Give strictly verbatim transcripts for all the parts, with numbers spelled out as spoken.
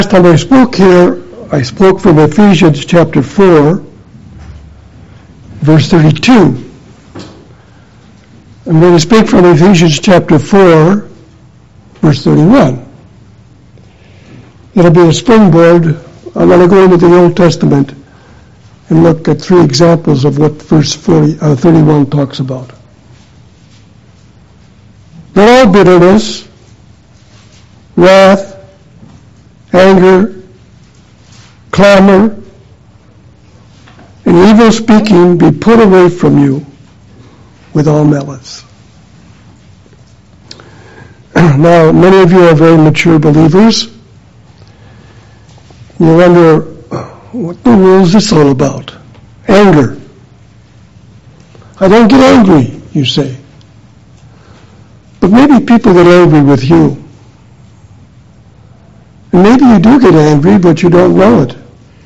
Last time I spoke here, I spoke from Ephesians chapter four, verse thirty-two. I'm going to speak from Ephesians chapter four, verse thirty-one. It'll be a springboard. I'm going to go into the Old Testament and look at three examples of what verse forty, uh, thirty-one talks about. Not all bitterness, wrath, anger, clamor, and evil speaking be put away from you with all malice. Now, many of you are very mature believers. You wonder, what the world is this all about? Anger. I don't get angry, you say. But maybe people get angry with you. And maybe you do get angry, but you don't know it.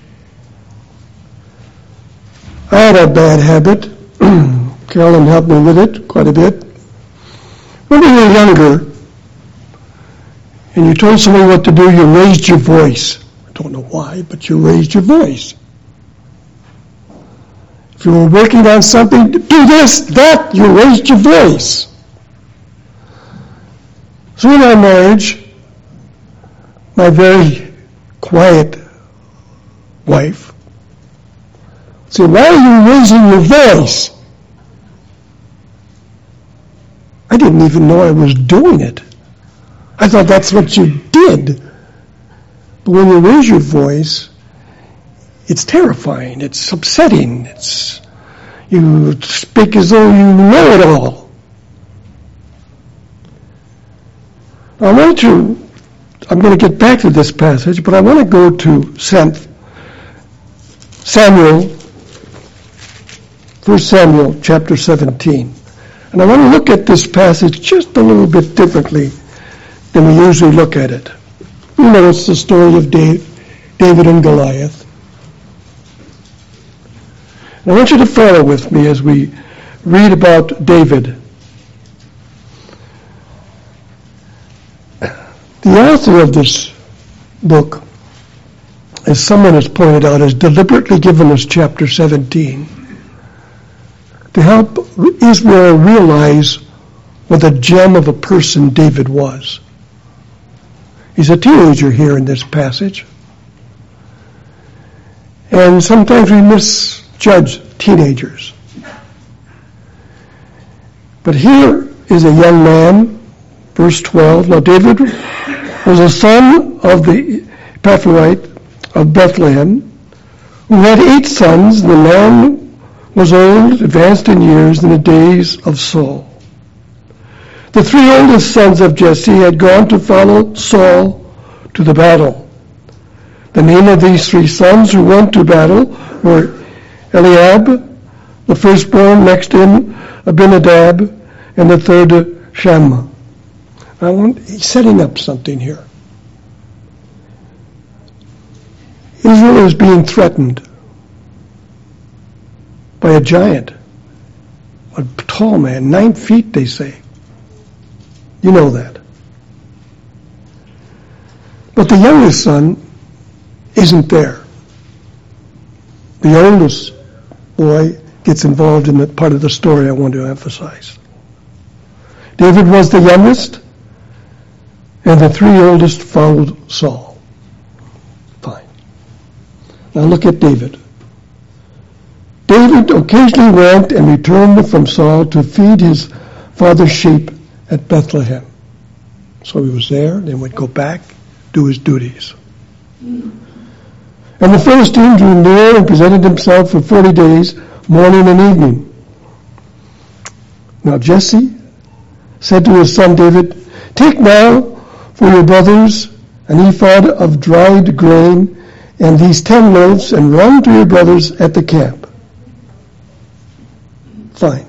I had a bad habit. Carolyn helped me with it quite a bit. When you were younger, and you told someone what to do, you raised your voice. I don't know why, but you raised your voice. If you were working on something, do this, that, you raised your voice. So in our marriage, my very quiet wife said, "Why are you raising your voice?" I didn't even know I was doing it. I thought that's what you did. But when you raise your voice, it's terrifying, it's upsetting, it's you speak as though you know it all. I want to I'm going to get back to this passage, but I want to go to Samuel, First Samuel chapter seventeen. And I want to look at this passage just a little bit differently than we usually look at it. You know, it's the story of David and Goliath. And I want you to follow with me as we read about David. The author of this book, as someone has pointed out, has deliberately given us chapter seventeen to help Israel realize what a gem of a person David was. He's a teenager here in this passage. And sometimes we misjudge teenagers. But here is a young man, verse twelve. Now David was a son of the Ephrathite of Bethlehem, who had eight sons. The man was old, advanced in years, in the days of Saul. The three oldest sons of Jesse had gone to follow Saul to the battle. The name of these three sons who went to battle were Eliab, the firstborn, next to him Abinadab, and the third Shammah. I want, he's setting up something here. Israel is being threatened by a giant, a tall man, nine feet, they say. You know that. But the youngest son isn't there. The oldest boy gets involved in the part of the story I want to emphasize. David was the youngest, and the three oldest followed Saul. Fine. Now look at David. David occasionally went and returned from Saul to feed his father's sheep at Bethlehem. So he was there, then would go back, do his duties. And the Philistine drew near and presented himself for forty days, morning and evening. Now Jesse said to his son David, "Take now for your brothers an ephod of dried grain and these ten loaves, and run to your brothers at the camp." Fine.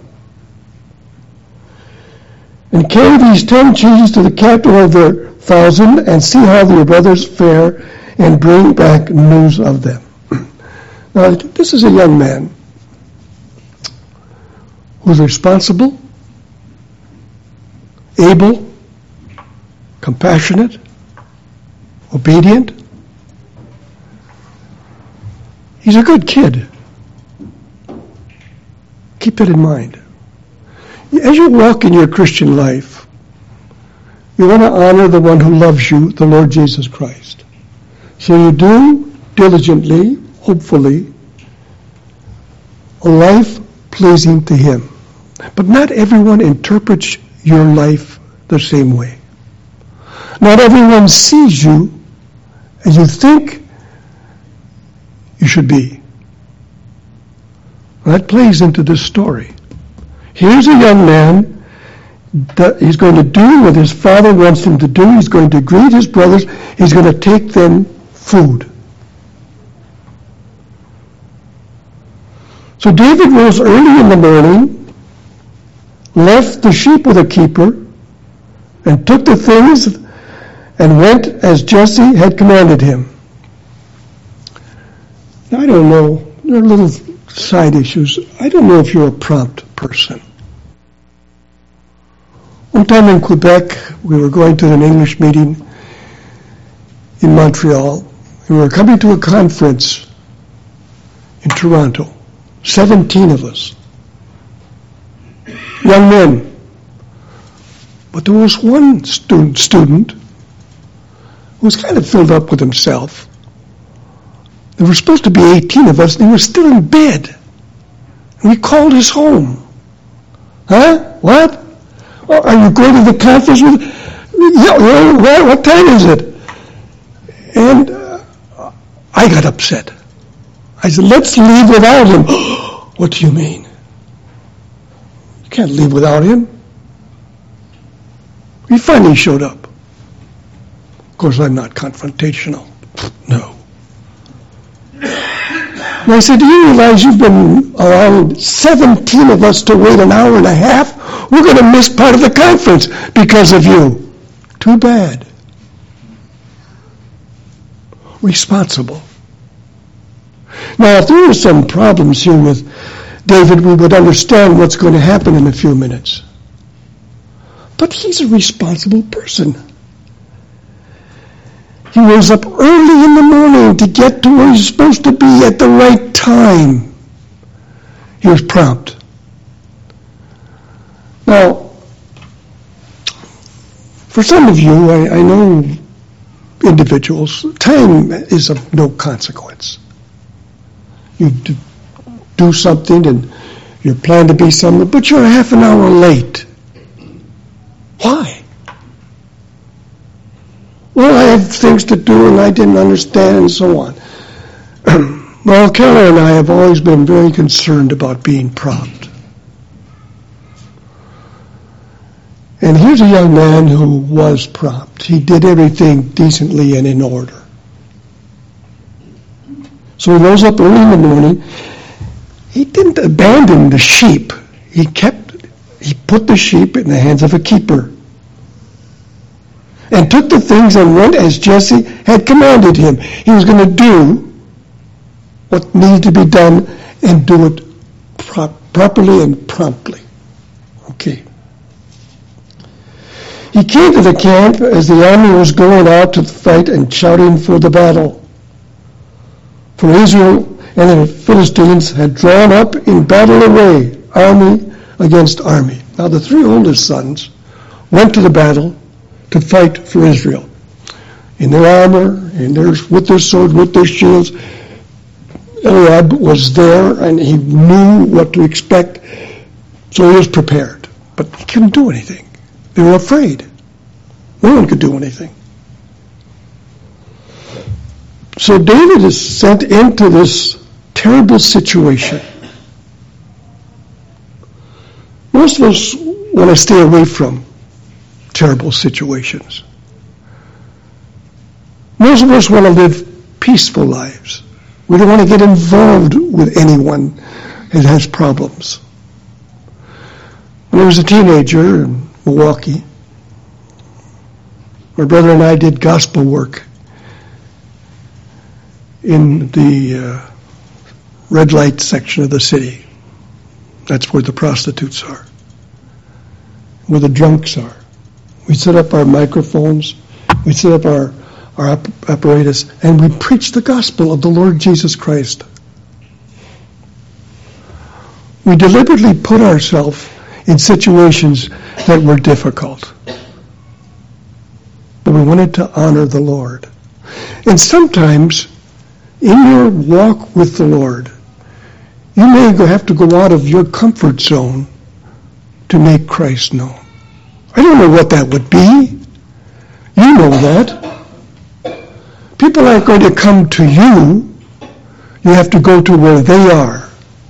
"And carry these ten cheeses to the captain of their thousand, and see how your brothers fare, and bring back news of them." Now, this is a young man who's responsible, able, compassionate, obedient, He's a good kid. Keep that in mind. As you walk in your Christian life, you want to honor the one who loves you, the Lord Jesus Christ. So you do diligently, hopefully, a life pleasing to Him. But not everyone interprets your life the same way. Not everyone sees you as you think you should be. That plays into this story. Here's a young man that he's going to do what his father wants him to do. He's going to greet his brothers. He's going to take them food. So David rose early in the morning, left the sheep with a keeper, and took the things and went as Jesse had commanded him. Now, I don't know. There are little side issues. I don't know if you're a prompt person. One time in Quebec, we were going to an English meeting in Montreal. We were coming to a conference in Toronto. Seventeen of us. Young men. But there was one student, student who was kind of filled up with himself. There were supposed to be eighteen of us, and he was still in bed. And we called his home. Huh? What? Oh, are you going to the conference with... Yeah, what, what time is it? And uh, I got upset. I said, let's leave without him. What do you mean? You can't leave without him. He finally showed up. Of course, I'm not confrontational. No. And I said, do you realize you've been allowing seventeen of us to wait an hour and a half? We're going to miss part of the conference because of you. Too bad. Responsible. Now, if there were some problems here with David, we would understand what's going to happen in a few minutes. But he's a responsible person. He rose up early in the morning to get to where he's supposed to be at the right time. He was prompt. Now, for some of you, I, I know individuals, time is of no consequence. You do, do something and you plan to be somewhere, but you're a half an hour late. Why? Well, I have things to do and I didn't understand and so on. Well, Keller and I have always been very concerned about being prompt. And here's a young man who was prompt. He did everything decently and in order. So he rose up early in the morning. He didn't abandon the sheep. He kept, he put the sheep in the hands of a keeper. And took the things and went as Jesse had commanded him. He was going to do what needed to be done and do it pro- properly and promptly. Okay. He came to the camp as the army was going out to fight and shouting for the battle. For Israel and the Philistines had drawn up in battle array, army against army. Now the three oldest sons went to the battle to fight for Israel. In their armor, in their, with their sword, with their shields. Eliab was there and he knew what to expect, so he was prepared. But he couldn't do anything. They were afraid. No one could do anything. So David is sent into this terrible situation. Most of us want to stay away from terrible situations. Most of us want to live peaceful lives. We don't want to get involved with anyone that has problems. When I was a teenager in Milwaukee, my brother and I did gospel work in the uh, red light section of the city. That's where the prostitutes are, where the drunks are. We set up our microphones, we set up our, our apparatus, and we preach the gospel of the Lord Jesus Christ we deliberately put ourselves in situations that were difficult. But we wanted to honor the Lord. And sometimes, in your walk with the Lord, you may have to go out of your comfort zone to make Christ known. I don't know what that would be. You know that. People aren't going to come to you. You have to go to where they are.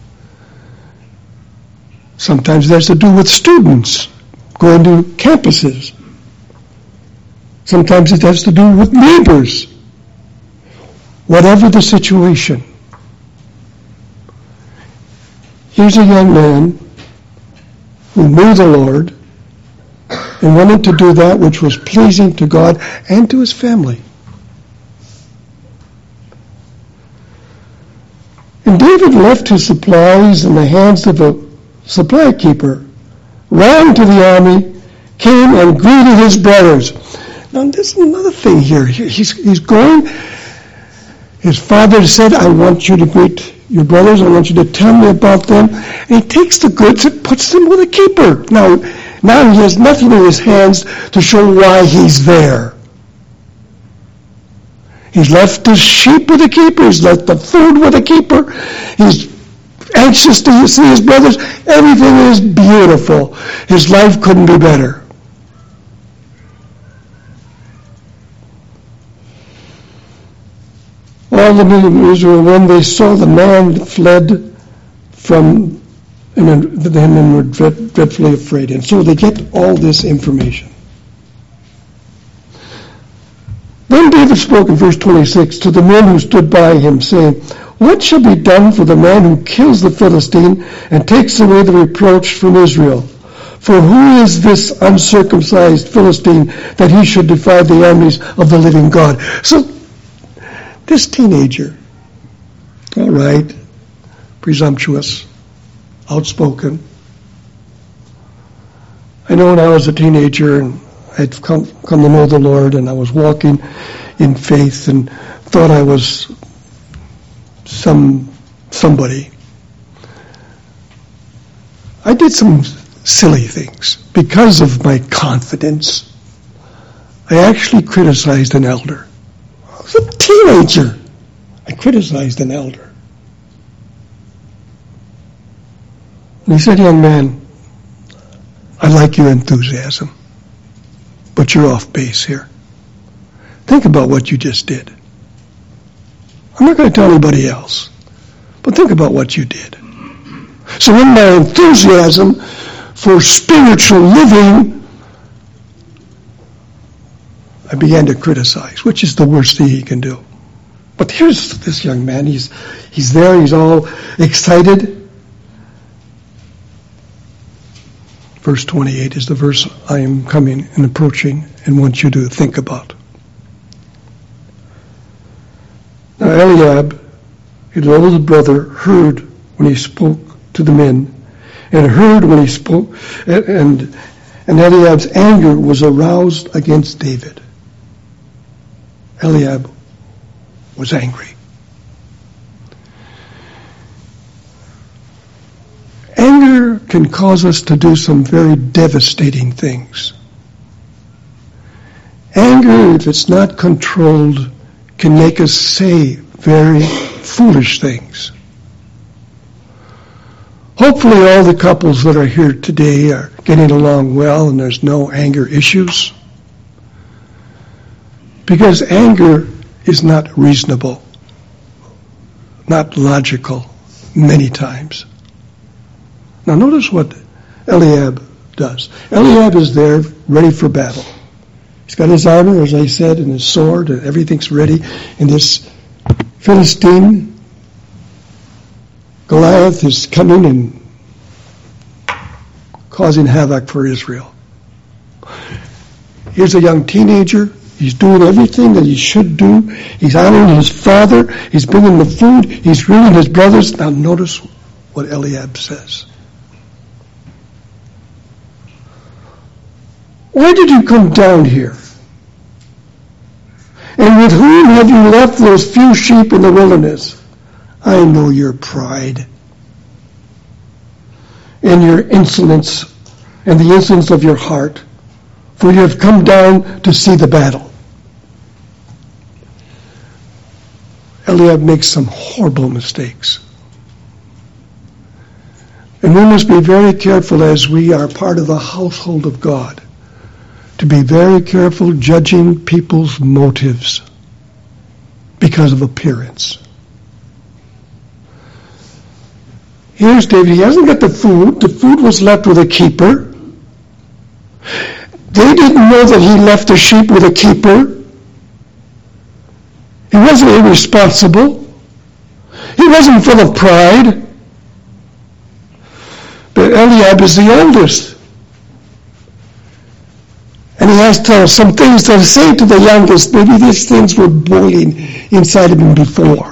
Sometimes that's to do with students going to campuses. Sometimes it has to do with neighbors. Whatever the situation. Here's a young man who knew the Lord and wanted to do that which was pleasing to God and to his family. And David left his supplies in the hands of a supply keeper, ran to the army, came and greeted his brothers. Now there's another thing here. He's, he's going, his father said, I want you to greet your brothers, I want you to tell me about them. And he takes the goods and puts them with a keeper. Now, now he has nothing in his hands to show why he's there. He's left his sheep with a keeper. He's left the food with a keeper. He's anxious to see his brothers. Everything is beautiful. His life couldn't be better. All the men of Israel, when they saw the man, fled from them and were dreadfully afraid. And so they get all this information. Then David spoke in verse twenty-six to the men who stood by him, saying, What shall be done for the man who kills the Philistine and takes away the reproach from Israel? For who is this uncircumcised Philistine that he should defy the armies of the living God? So this teenager, all right, presumptuous, outspoken. I know when I was a teenager and I'd come, come to know the Lord, and I was walking in faith and thought I was some somebody. I did some silly things. Because of my confidence, I actually criticized an elder. I was a teenager. I criticized an elder. And he said, young man, I like your enthusiasm, but you're off base here. Think about what you just did. I'm not going to tell anybody else, but think about what you did. So in my enthusiasm for spiritual living, I began to criticize, which is the worst thing he can do. But here's this young man. He's he's there. He's all excited. Verse twenty-eight is the verse I am coming and approaching and want you to think about. Now Eliab, his older brother, heard when he spoke to the men, and heard when he spoke, and, and Eliab's anger was aroused against David. Eliab was angry. Anger can cause us to do some very devastating things. Anger, if it's not controlled, can make us say very foolish things. Hopefully all the couples that are here today are getting along well and there's no anger issues. Because anger is not reasonable, not logical many times. Now notice what Eliab does. Eliab is there ready for battle. He's got his armor, as I said, and his sword, and everything's ready. And this Philistine, Goliath, is coming and causing havoc for Israel. Here's a young teenager. He's doing everything that he should do. He's honoring his father. He's bringing the food. He's greeting his brothers. Now notice what Eliab says. Why did you come down here? And with whom have you left those few sheep in the wilderness? I know your pride. in your insolence and the insolence of your heart, for you have come down to see the battle. Eliab makes some horrible mistakes. And we must be very careful, as we are part of the household of God, to be very careful judging people's motives because of appearance. Here's David. He hasn't got the food. The food was left with a keeper. They didn't know that he left the sheep with a keeper. He wasn't irresponsible. He wasn't full of pride. But Eliab is the oldest. And he has to some things to say to the youngest. Maybe these things were boiling inside of him before.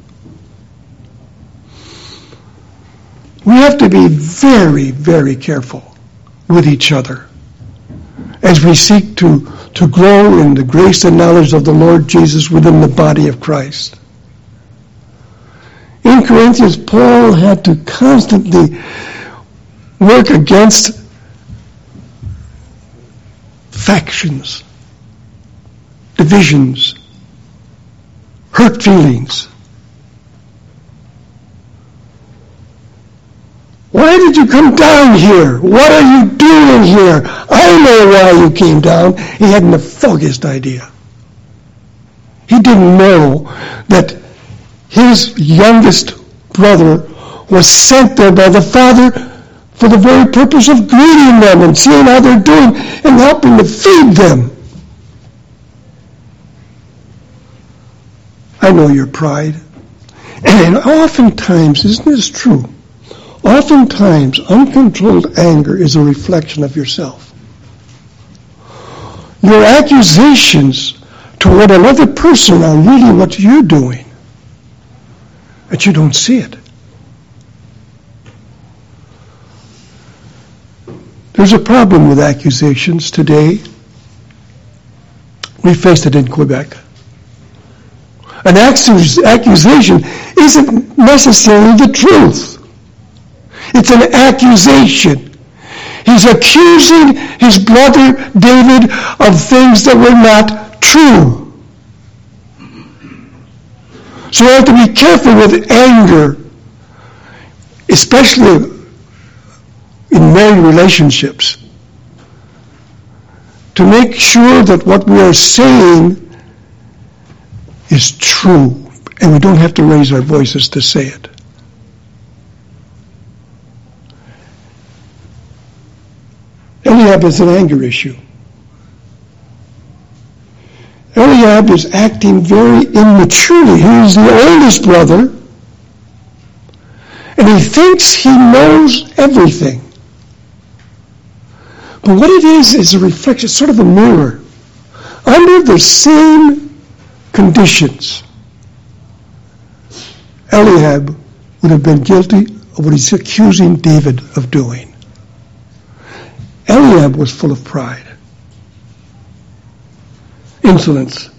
We have to be very, very careful with each other as we seek to, to grow in the grace and knowledge of the Lord Jesus within the body of Christ. In Corinthians, Paul had to constantly work against factions, divisions, hurt feelings. Why did you come down here? What are you doing here? I know why you came down. He hadn't the foggiest idea. He didn't know that his youngest brother was sent there by the father for the very purpose of greeting them and seeing how they're doing and helping to feed them. I know your pride. And oftentimes, isn't this true? Oftentimes, uncontrolled anger is a reflection of yourself. Your accusations toward another person are really what you're doing, but you don't see it. There's a problem with accusations today. We faced it in Quebec. An accusation isn't necessarily the truth. It's an accusation. He's accusing his brother David of things that were not true. So we have to be careful with anger, especially in married relationships, to make sure that what we are saying is true, and we don't have to raise our voices to say it. Eliab is an anger issue. Eliab is acting very immaturely. He is the oldest brother, and he thinks he knows everything. But what it is is a reflection, sort of a mirror. Under the same conditions, Eliab would have been guilty of what he's accusing David of doing. Eliab was full of pride, insolence.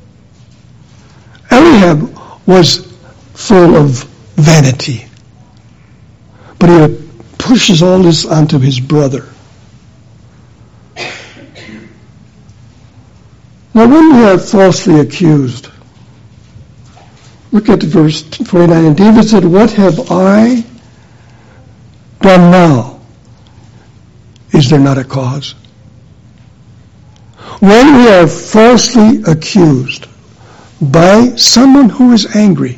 Eliab was full of vanity. But he pushes all this onto his brother. Now, when we are falsely accused, look at verse twenty-nine. And David said, "What have I done now? Is there not a cause?" When we are falsely accused by someone who is angry,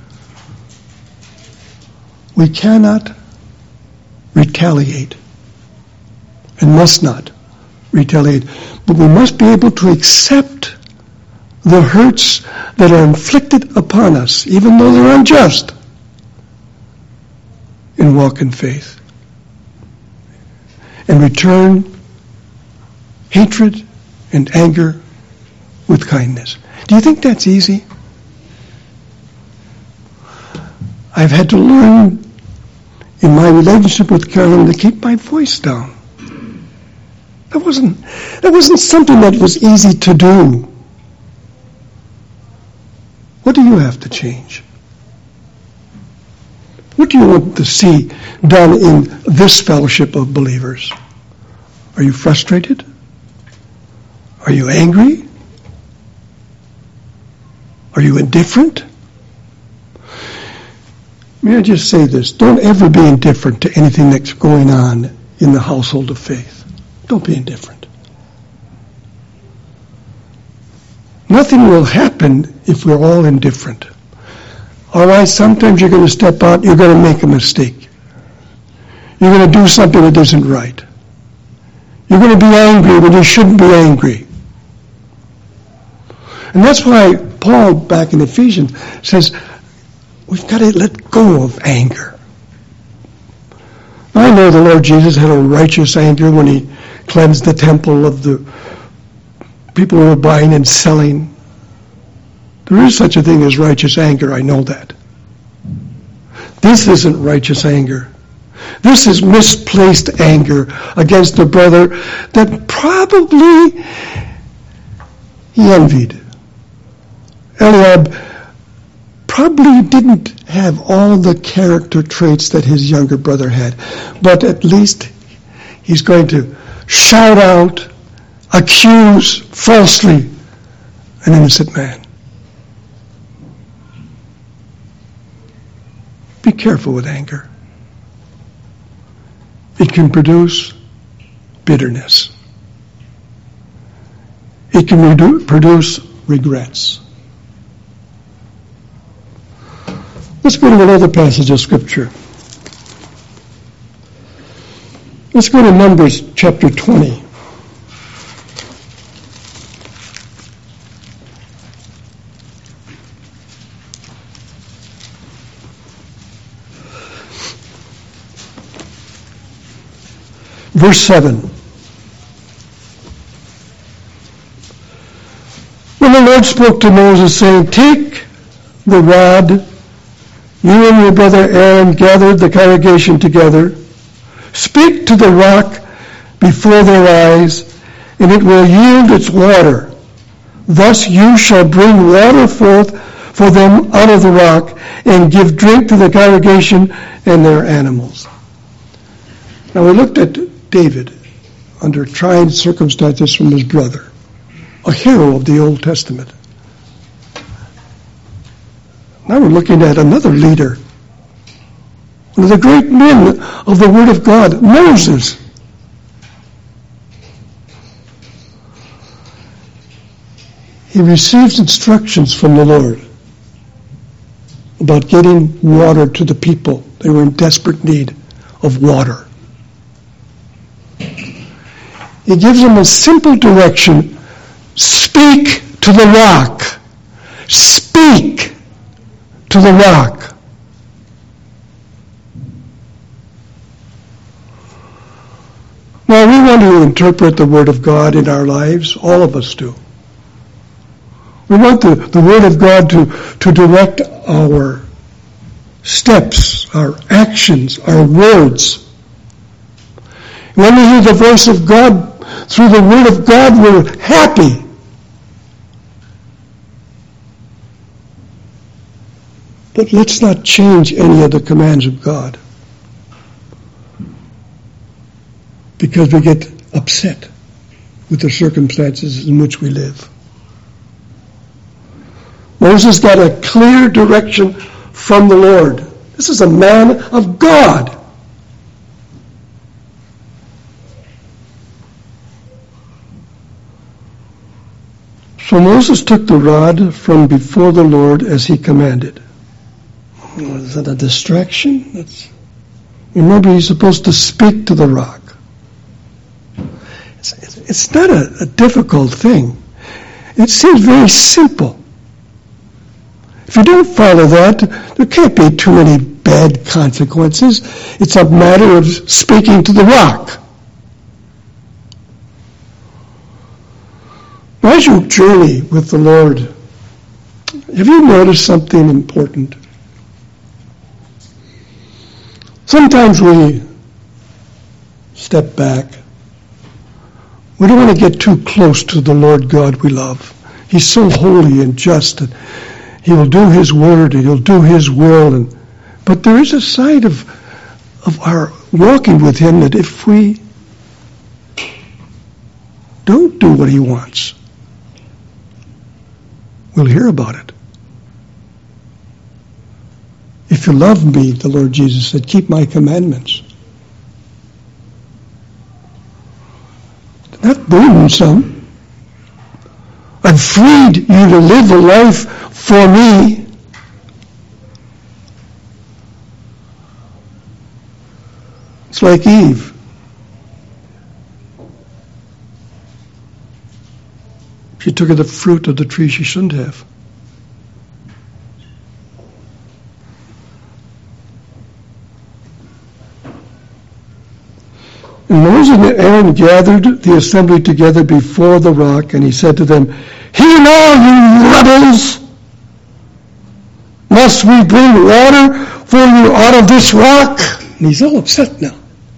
we cannot retaliate and must not retaliate. But we must be able to accept the hurts that are inflicted upon us, even though they're unjust, and walk in faith. And return hatred and anger with kindness. Do you think that's easy? I've had to learn in my relationship with Carolyn to keep my voice down. That wasn't, that wasn't something that was easy to do. What do you have to change? What do you want to see done in this fellowship of believers? Are you frustrated? Are you angry? Are you indifferent? May I just say this? Don't ever be indifferent to anything that's going on in the household of faith. Don't be indifferent. Nothing will happen if we're all indifferent. All right, sometimes you're going to step out, you're going to make a mistake. You're going to do something that isn't right. You're going to be angry when you shouldn't be angry. And that's why Paul, back in Ephesians, says, we've got to let go of anger. I know the Lord Jesus had a righteous anger when he cleansed the temple of the people who were buying and selling. There is such a thing as righteous anger, I know that. This isn't righteous anger. This is misplaced anger against a brother that probably he envied. Eliab probably didn't have all the character traits that his younger brother had, but at least he's going to shout out, accuse falsely an innocent man. Be careful with anger. It can produce bitterness. It can redu- produce regrets. Let's go to another passage of Scripture. Let's go to Numbers chapter twenty. Verse seven. When the Lord spoke to Moses, saying, take the rod, you and your brother Aaron gathered the congregation together, speak to the rock before their eyes, and it will yield its water. Thus you shall bring water forth for them out of the rock, and give drink to the congregation and their animals. Now we looked at David under trying circumstances from his brother, a hero of the Old Testament. Now we're looking at another leader, one of the great men of the Word of God, Moses. He receives instructions from the Lord about getting water to the people. They were in desperate need of water. He gives them a simple direction. Speak to the rock. Speak to the rock. Now, we want to interpret the Word of God in our lives. All of us do. We want the, the Word of God to, to direct our steps, our actions, our words. When we hear the voice of God through the Word of God, we're happy. But let's not change any of the commands of God, because we get upset with the circumstances in which we live. Moses got a clear direction from the Lord. This is a man of God. So Moses took the rod from before the Lord as he commanded. Is that a distraction? That's, remember, he's supposed to speak to the rock. It's, it's not a, a difficult thing. It seems very simple. If you don't follow that, there can't be too many bad consequences. It's a matter of speaking to the rock. As you journey with the Lord, have you noticed something important? Sometimes we step back. We don't want to get too close to the Lord God we love. He's so holy and just, and He will do His word, and He'll do His will, and But there is a side of, of our walking with him that if we don't do what he wants, we'll hear about it. If you love me, the Lord Jesus said, keep my commandments. Not burdensome. I've freed you to live a life for me. It's like Eve. She took of the fruit of the tree she shouldn't have. And Moses and Aaron gathered the assembly together before the rock, and he said to them, "Hear now, you rebels! Must we bring water for you out of this rock?" And he's all upset now.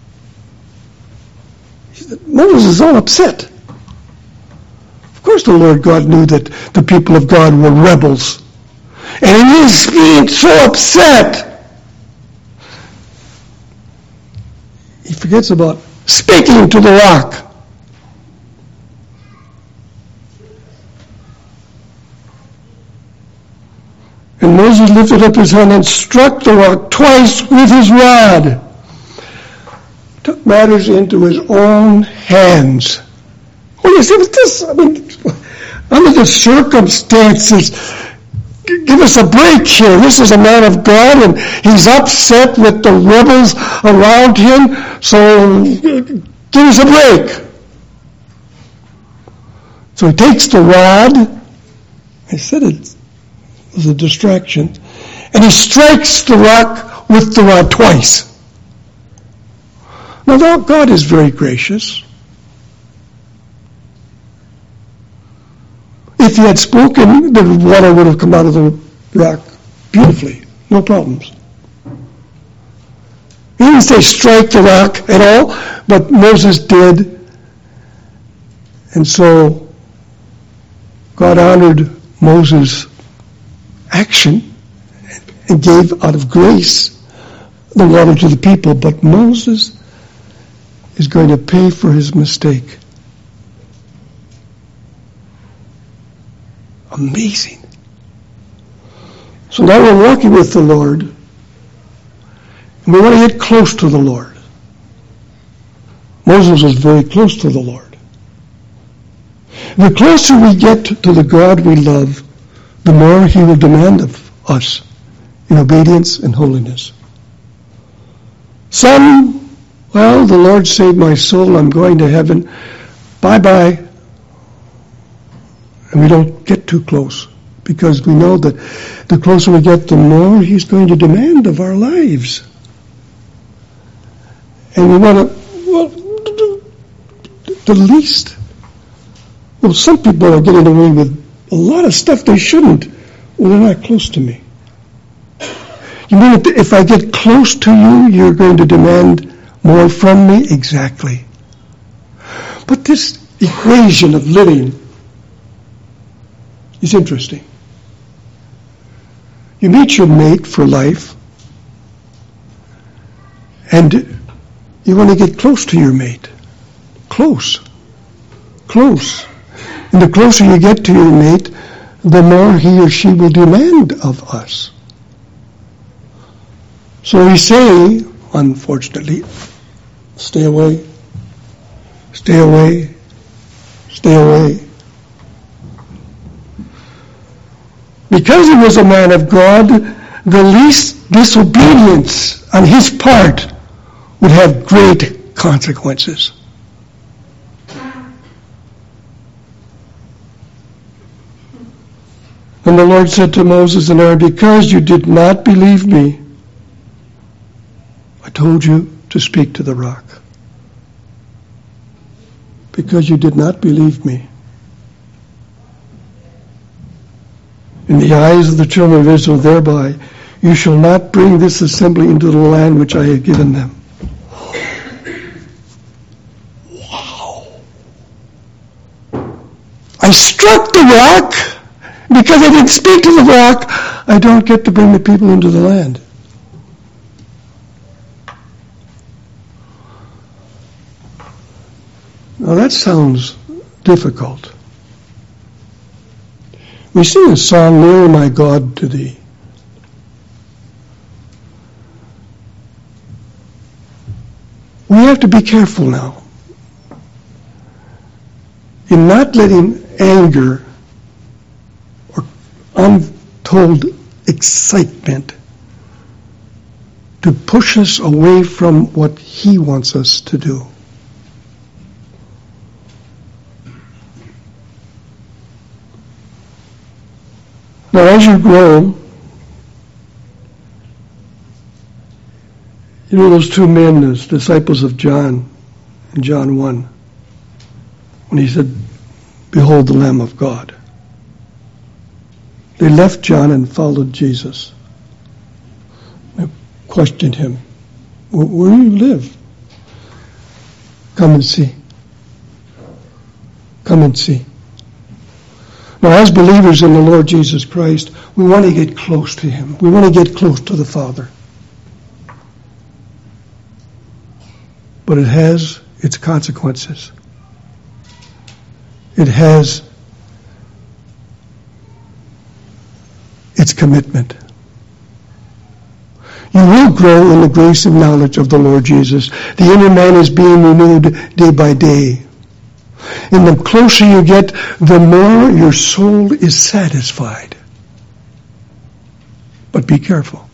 Moses is all upset. Of course the Lord God knew that the people of God were rebels. And he is being so upset. He forgets about speaking to the rock. And Moses lifted up his hand and struck the rock twice with his rod. Took matters into his own hands. Oh, you see, this, I mean, under the circumstances, give us a break here. This is a man of God, and he's upset with the rebels around him, so give us a break. So he takes the rod. I said it was a distraction. And he strikes the rock with the rod twice. Now, God is very gracious. If he had spoken, the water would have come out of the rock beautifully. No problems. He didn't say strike the rock at all, but Moses did. And so God honored Moses' action and gave out of grace the water to the people. But Moses is going to pay for his mistake. Amazing. So now we're walking with the Lord, and we want to get close to the Lord. Moses was very close to the Lord. The closer we get to the God we love, the more he will demand of us in obedience and holiness. Some, well, the Lord saved my soul, I'm going to heaven, bye-bye. And we don't get too close, because we know that the closer we get, the more he's going to demand of our lives. And we want to, well, the least, well, some people are getting away with a lot of stuff they shouldn't. Well, they're not close to me. You mean if I get close to you, you're going to demand more from me? Exactly. But this equation of living is interesting. You meet your mate for life, and you want to get close to your mate. Close. Close. And the closer you get to your mate, the more he or she will demand of us. So we say, unfortunately, stay away, stay away, stay away. Because he was a man of God, the least disobedience on his part would have great consequences. And the Lord said to Moses and Aaron, because you did not believe me, I told you to speak to the rock. Because you did not believe me. In the eyes of the children of Israel, thereby you shall not bring this assembly into the land which I have given them. Wow. I struck the rock. Because I didn't speak to the rock, I don't get to bring the people into the land. Now that sounds difficult. We sing a song, Nearer My God to Thee. We have to be careful now in not letting anger or untold excitement to push us away from what He wants us to do. Now, as you grow, you know those two men, as disciples of John, in John one, when he said, "Behold the Lamb of God." They left John and followed Jesus. They questioned him, "Where do you live? Come and see. Come and see." Now, as believers in the Lord Jesus Christ, we want to get close to Him. We want to get close to the Father. But it has its consequences. It has its commitment. You will grow in the grace and knowledge of the Lord Jesus. The inner man is being renewed day by day. And the closer you get, the more your soul is satisfied. But be careful.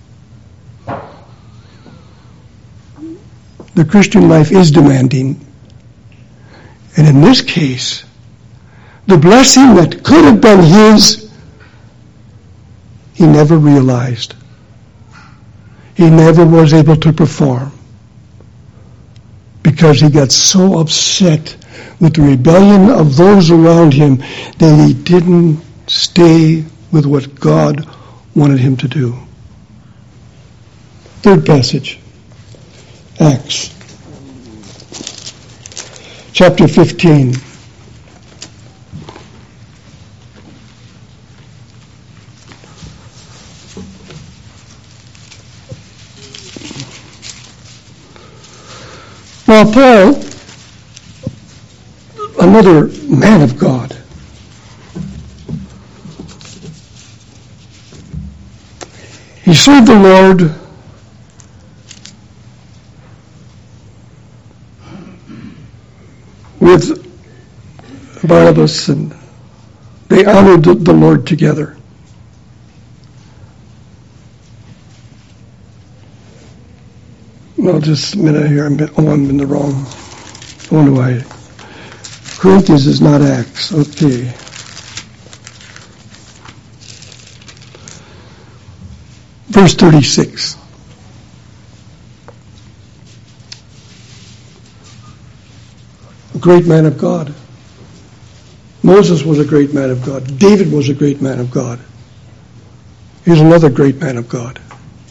The Christian life is demanding. And in this case, the blessing that could have been his, he never realized. He never was able to perform because he got so upset with the rebellion of those around him that he didn't stay with what God wanted him to do. Third passage, Acts, chapter fifteen. Now, Paul, another man of God, he served the Lord with Barnabas, and they honored the, the Lord together. No, just a minute here. I'm, oh, I'm in the wrong. Oh, no, I. Corinthians is not Acts. Okay. Verse thirty-six. A great man of God. Moses was a great man of God. David was a great man of God. Here's another great man of God.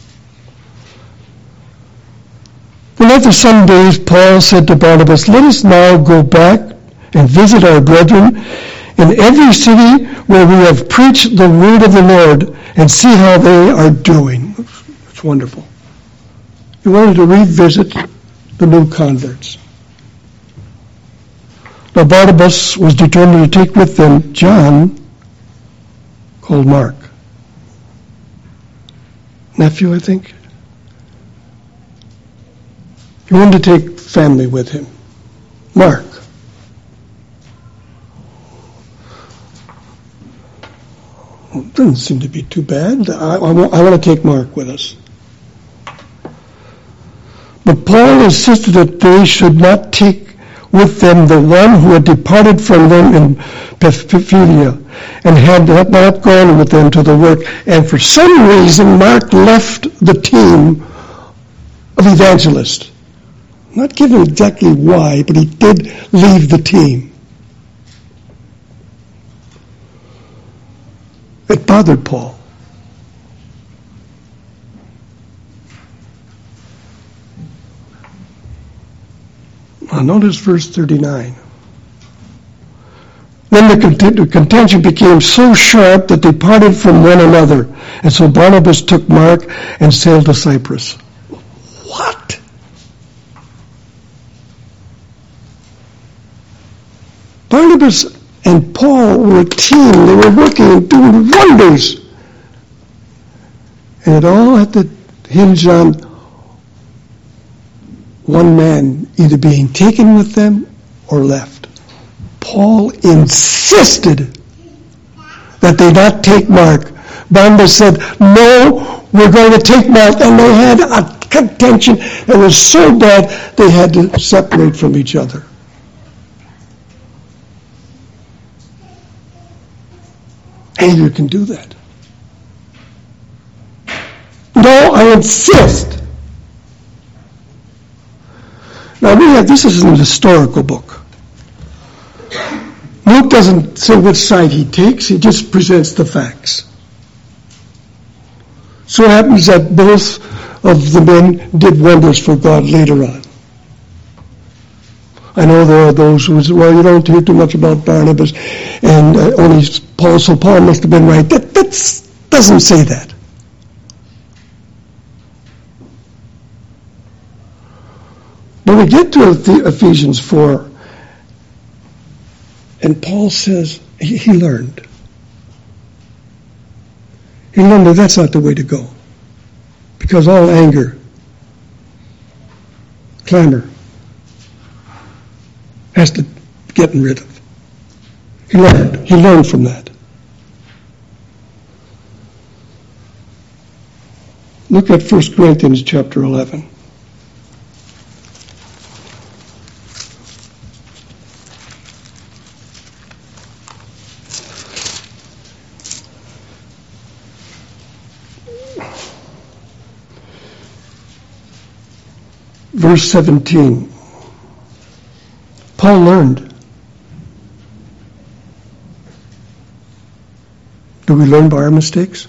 When after some days Paul said to Barnabas, "Let us now go back and visit our brethren in every city where we have preached the word of the Lord and see how they are doing." It's wonderful. He wanted to revisit the new converts. Now Barnabas was determined to take with them John, called Mark. Nephew, I think. He wanted to take family with him. Mark. Well, it doesn't seem to be too bad. I, I, want, I want to take Mark with us. But Paul insisted that they should not take with them the one who had departed from them in Pamphylia and had not, not gone with them to the work. And for some reason, Mark left the team of evangelists. Not given exactly why, but he did leave the team. It bothered Paul. Now notice verse thirty-nine. Then the contention became so sharp that they parted from one another. And so Barnabas took Mark and sailed to Cyprus. What? Barnabas and Paul were a team. They were working and doing wonders. And it all had to hinge on one man either being taken with them or left. Paul insisted that they not take Mark. Barnabas said, no, we're going to take Mark. And they had a contention that was so bad they had to separate from each other. Anger can do that. No, I insist. Now, we have, this is an historical book. Luke doesn't say which side he takes, he just presents the facts. So it happens that both of the men did wonders for God later on. I know there are those who say, well, you don't hear too much about Barnabas, and uh, only Paul, so Paul must have been right. That that's, doesn't say that. When we get to Ephesians four, and Paul says he, he learned. He learned that that's not the way to go. Because all anger, clamor, has to be getting rid of. He learned. He learned from that. Look at First Corinthians chapter eleven. Verse seventeen. Paul learned. Do we learn by our mistakes?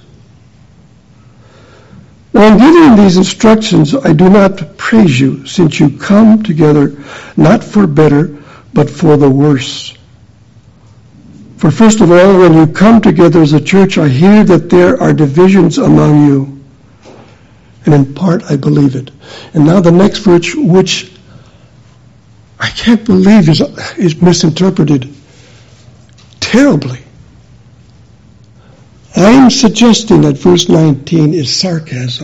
When giving these instructions, I do not praise you, since you come together not for better, but for the worse. For first of all, when you come together as a church, I hear that there are divisions among you. And in part, I believe it. And now the next verse, which I can't believe is, is misinterpreted terribly. I'm suggesting that verse nineteen is sarcasm.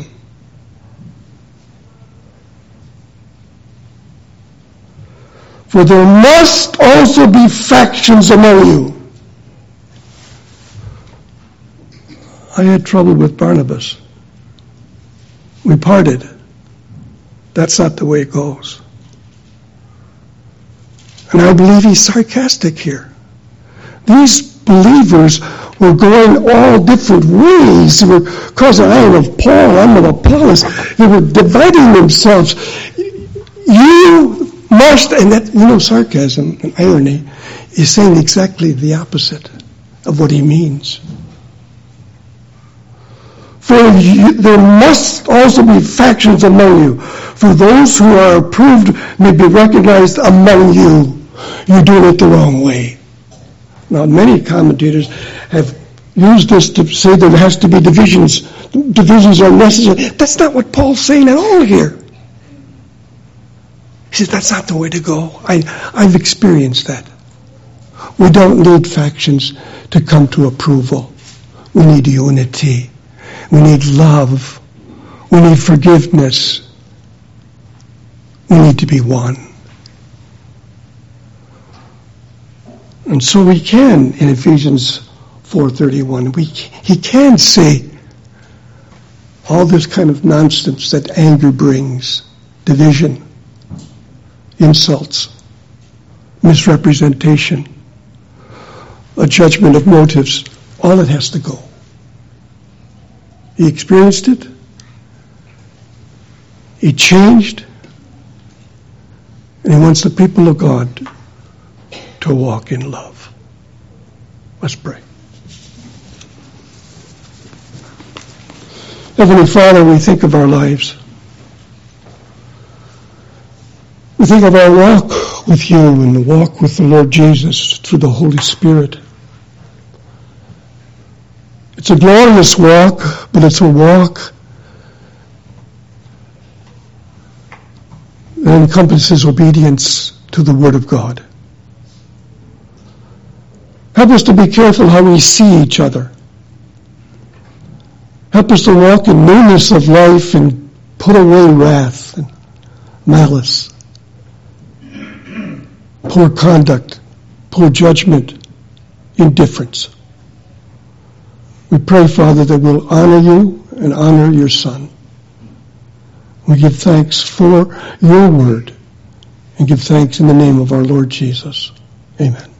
For there must also be factions among you. I had trouble with Barnabas. We parted. That's not the way it goes. And I believe he's sarcastic here. These believers were going all different ways. They were causing, I am of Paul, I'm of Apollos. They were dividing themselves. You must, and that, you know, sarcasm and irony is saying exactly the opposite of what he means. For you, there must also be factions among you. For those who are approved may be recognized among you. You're doing it the wrong way. Now, many commentators have used this to say there has to be divisions. Divisions are necessary. That's not what Paul's saying at all here. He says that's not the way to go. I, I've experienced that. We don't need factions to come to approval. We need unity. We need love. We need forgiveness. We need to be one. And so we can, in Ephesians four thirty-one, we he can say all this kind of nonsense that anger brings, division, insults, misrepresentation, a judgment of motives, all it has to go. He experienced it. He changed. And he wants the people of God to walk in love. Let's pray. Heavenly Father, we think of our lives. We think of our walk with you and the walk with the Lord Jesus through the Holy Spirit. It's a glorious walk, but it's a walk that encompasses obedience to the Word of God. Help us to be careful how we see each other. Help us to walk in newness of life and put away wrath and malice, poor conduct, poor judgment, indifference. We pray, Father, that we'll honor you and honor your Son. We give thanks for your word and give thanks in the name of our Lord Jesus. Amen.